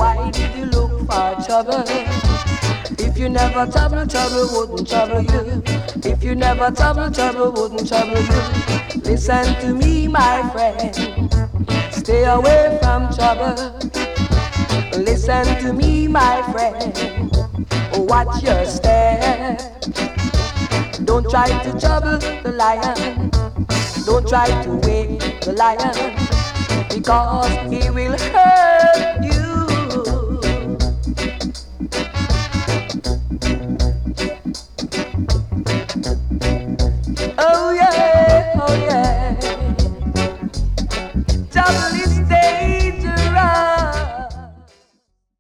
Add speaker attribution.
Speaker 1: why did you look for trouble? If you never trouble, trouble wouldn't trouble you. If you never trouble, trouble wouldn't trouble you. Listen to me, my friend. Stay away from trouble. Listen to me, my friend. Watch your step. Don't try to trouble the lion. Don't try to wake the lion, because he will hurt you.